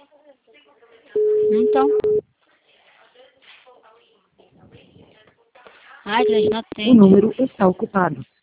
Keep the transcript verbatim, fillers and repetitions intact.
Então. Ai, Deus, não O tem. número está ocupado.